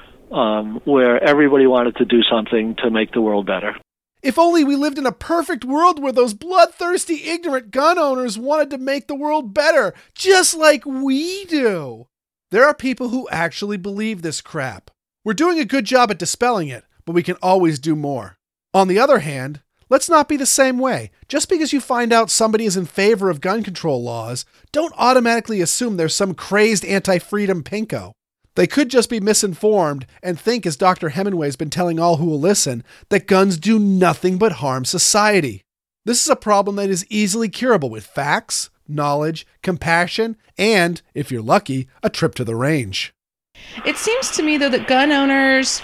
Speaker 16: um, where everybody wanted to do something to make the world better?
Speaker 5: If only we lived in a perfect world where those bloodthirsty, ignorant gun owners wanted to make the world better, just like we do. There are people who actually believe this crap. We're doing a good job at dispelling it, but we can always do more. On the other hand, let's not be the same way. Just because you find out somebody is in favor of gun control laws, don't automatically assume there's some crazed anti-freedom pinko. They could just be misinformed and think, as Doctor Hemingway's been telling all who will listen, that guns do nothing but harm society. This is a problem that is easily curable with facts, knowledge, compassion, and, if you're lucky, a trip to the range.
Speaker 14: It seems to me, though, that gun owners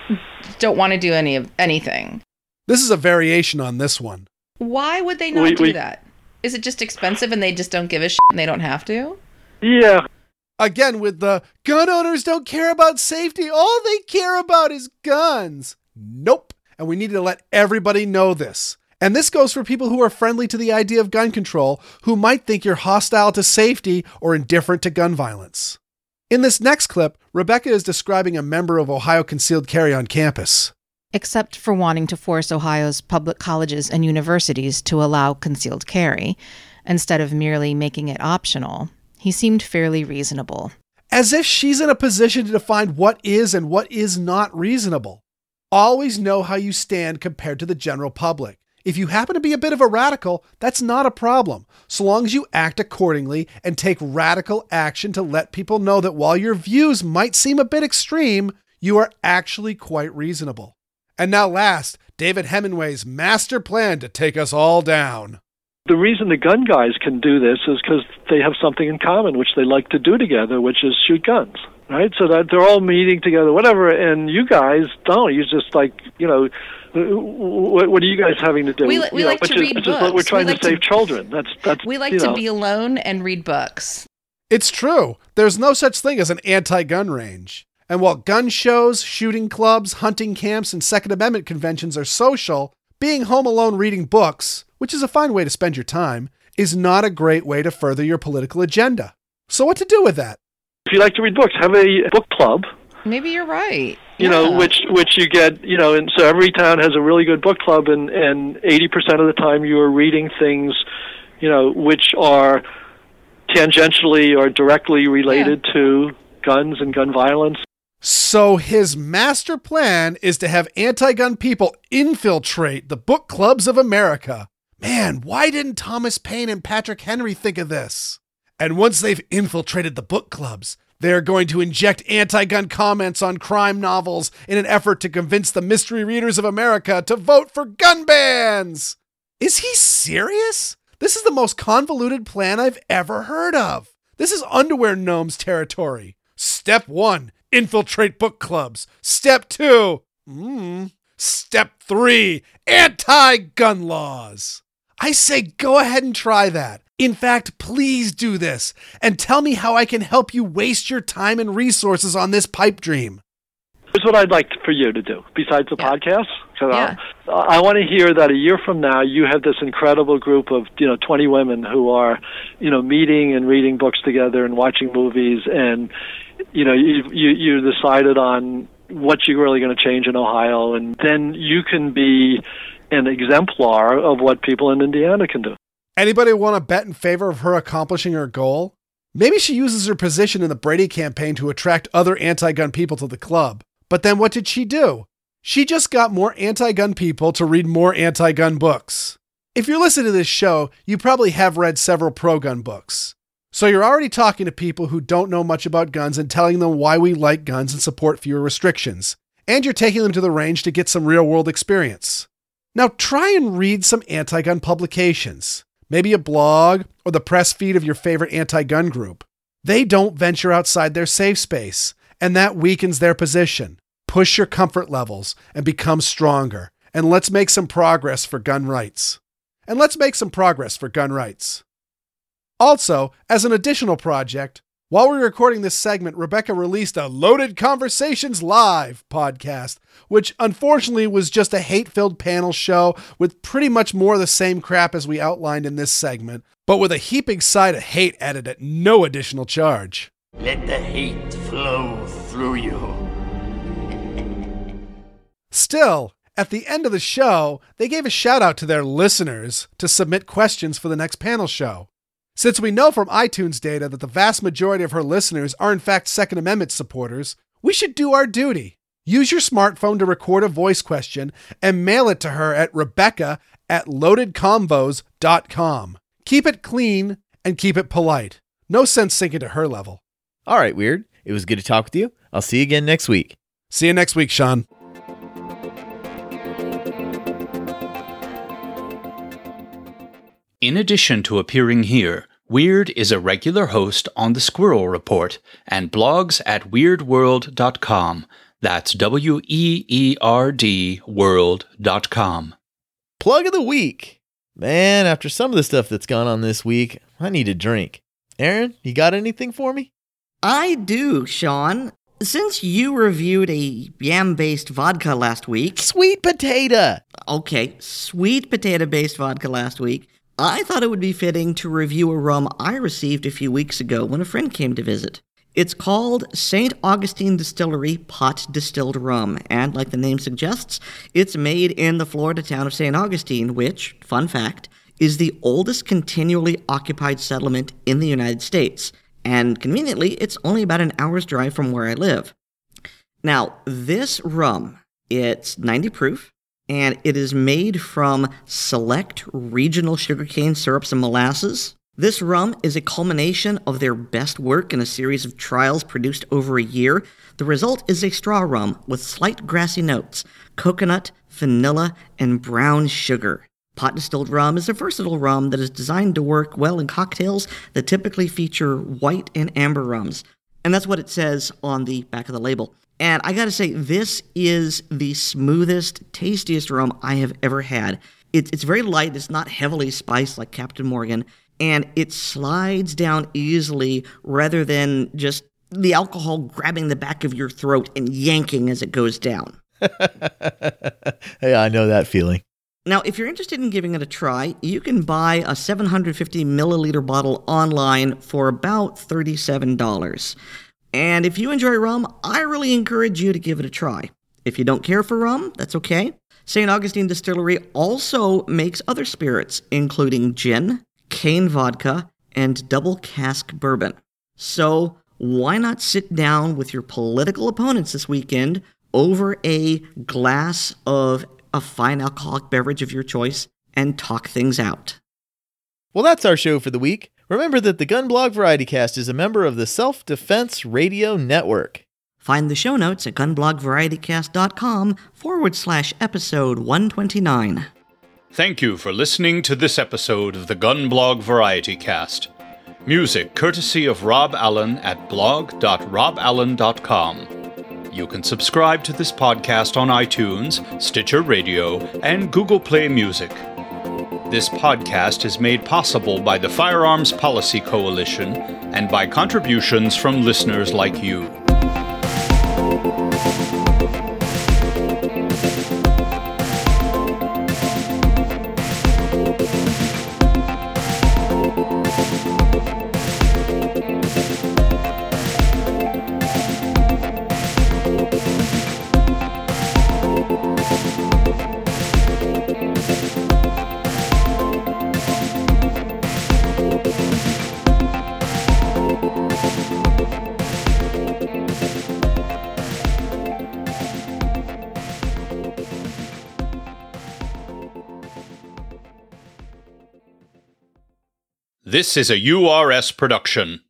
Speaker 14: don't want to do any of anything.
Speaker 5: This is a variation on this one.
Speaker 14: Why would they not
Speaker 16: we,
Speaker 14: do
Speaker 16: we,
Speaker 14: that? Is it just expensive and they just don't give a shit and they don't have to?
Speaker 16: Yeah.
Speaker 5: Again, with the gun owners don't care about safety, all they care about is guns. Nope. And we need to let everybody know this. And this goes for people who are friendly to the idea of gun control, who might think you're hostile to safety or indifferent to gun violence. In this next clip, Rebecca is describing a member of Ohio Concealed Carry on campus.
Speaker 15: except for wanting to force Ohio's public colleges and universities to allow concealed carry, instead of merely making it optional. He seemed fairly reasonable.
Speaker 5: As if she's in a position to define what is and what is not reasonable. Always know how you stand compared to the general public. If you happen to be a bit of a radical, that's not a problem, so long as you act accordingly and take radical action to let people know that while your views might seem a bit extreme, you are actually quite reasonable. And now last, David Hemingway's master plan to take us all down.
Speaker 16: The reason the gun guys can do this is because they have something in common, which they like to do together, which is shoot guns, right? So that they're all meeting together, whatever, and you guys don't. You just like, you know, what, what are you guys having to do?
Speaker 14: We, li- we
Speaker 16: you know,
Speaker 14: like
Speaker 16: which
Speaker 14: to
Speaker 16: is,
Speaker 14: read
Speaker 16: which
Speaker 14: books.
Speaker 16: Is what we're trying
Speaker 14: we like
Speaker 16: to save
Speaker 14: to,
Speaker 16: children. That's that's.
Speaker 14: We like
Speaker 16: you
Speaker 14: to
Speaker 16: know.
Speaker 14: be alone and read books.
Speaker 5: It's true. There's no such thing as an anti-gun range. And while gun shows, shooting clubs, hunting camps, and Second Amendment conventions are social, being home alone reading books, which is a fine way to spend your time, is not a great way to further your political agenda. So what to do with that?
Speaker 16: If you like to read books, have a book club.
Speaker 14: Maybe you're right.
Speaker 16: You
Speaker 14: yeah.
Speaker 16: know, which which you get, you know, and so every town has a really good book club, and, and eighty percent of the time you are reading things, you know, which are tangentially or directly related yeah. to guns and gun violence.
Speaker 5: So his master plan is to have anti-gun people infiltrate the book clubs of America. Man, why didn't Thomas Paine and Patrick Henry think of this? And once they've infiltrated the book clubs, they're going to inject anti-gun comments on crime novels in an effort to convince the mystery readers of America to vote for gun bans. Is he serious? This is the most convoluted plan I've ever heard of. This is underwear gnomes territory. Step one, infiltrate book clubs. Step two, mm, step three, anti-gun laws. I say go ahead and try that. In fact, please do this and tell me how I can help you waste your time and resources on this pipe dream.
Speaker 16: Here's what I'd like for you to do, besides the yeah. podcast. So
Speaker 14: yeah.
Speaker 16: I, I want to hear that a year from now you have this incredible group of, you know, twenty women who are, you know, meeting and reading books together and watching movies, and, you know, you you, you decided on what you're really going to change in Ohio, and then you can be an exemplar of what people in Indiana can do.
Speaker 5: Anybody want to bet in favor of her accomplishing her goal? Maybe she uses her position in the Brady campaign to attract other anti-gun people to the club. But then what did she do? She just got more anti-gun people to read more anti-gun books. If you're listening to this show, you probably have read several pro-gun books. So you're already talking to people who don't know much about guns and telling them why we like guns and support fewer restrictions. And you're taking them to the range to get some real-world experience. Now try and read some anti-gun publications. Maybe a blog or the press feed of your favorite anti-gun group. They don't venture outside their safe space, and that weakens their position. Push your comfort levels and become stronger. And let's make some progress for gun rights. And let's make some progress for gun rights. Also, as an additional project, while we were recording this segment, Rebecca released a Loaded Conversations Live podcast, which unfortunately was just a hate-filled panel show with pretty much more of the same crap as we outlined in this segment, but with a heaping side of hate added at no additional charge.
Speaker 17: Let the hate flow through you.
Speaker 5: Still, at the end of the show, they gave a shout out to their listeners to submit questions for the next panel show. Since we know from iTunes data that the vast majority of her listeners are in fact Second Amendment supporters, we should do our duty. Use your smartphone to record a voice question and mail it to her at Rebecca at loaded convos dot com. Keep it clean and keep it polite. No sense sinking to her level.
Speaker 2: All right, Weird. It was good to talk with you. I'll see you again next week.
Speaker 5: See you next week, Sean.
Speaker 1: In addition to appearing here, Weird is a regular host on The Squirrel Report and blogs at weird world dot com. That's W E E R D world dot com.
Speaker 2: Plug of the week. Man, after some of the stuff that's gone on this week, I need a drink. Aaron, you got anything for me?
Speaker 3: I do, Sean. Since you reviewed a yam-based vodka last week...
Speaker 2: Sweet potato!
Speaker 3: Okay, sweet potato-based vodka last week. I thought it would be fitting to review a rum I received a few weeks ago when a friend came to visit. It's called Saint Augustine Distillery Pot Distilled Rum, and like the name suggests, it's made in the Florida town of Saint Augustine, which, fun fact, is the oldest continually occupied settlement in the United States, and conveniently, it's only about an hour's drive from where I live. Now, this rum, it's ninety proof, and it is made from select regional sugarcane syrups and molasses. This rum is a culmination of their best work in a series of trials produced over a year. The result is a straw rum with slight grassy notes, coconut, vanilla, and brown sugar. Pot distilled rum is a versatile rum that is designed to work well in cocktails that typically feature white and amber rums. And that's what it says on the back of the label. And I gotta say, this is the smoothest, tastiest rum I have ever had. It, it's very light, it's not heavily spiced like Captain Morgan, and it slides down easily rather than just the alcohol grabbing the back of your throat and yanking as it goes down.
Speaker 2: Hey, I know that feeling.
Speaker 3: Now, if you're interested in giving it a try, you can buy a seven hundred fifty milliliter bottle online for about thirty-seven dollars. And if you enjoy rum, I really encourage you to give it a try. If you don't care for rum, that's okay. Saint Augustine Distillery also makes other spirits, including gin, cane vodka, and double cask bourbon. So why not sit down with your political opponents this weekend over a glass of a fine alcoholic beverage of your choice and talk things out?
Speaker 2: Well, that's our show for the week. Remember that the Gun Blog Variety Cast is a member of the Self-Defense Radio Network.
Speaker 3: Find the show notes at gunblogvarietycast.com forward slash episode 129.
Speaker 1: Thank you for listening to this episode of the Gun Blog Variety Cast. Music courtesy of Rob Allen at blog dot rob allen dot com. You can subscribe to this podcast on iTunes, Stitcher Radio, and Google Play Music. This podcast is made possible by the Firearms Policy Coalition and by contributions from listeners like you. This is a U R S production.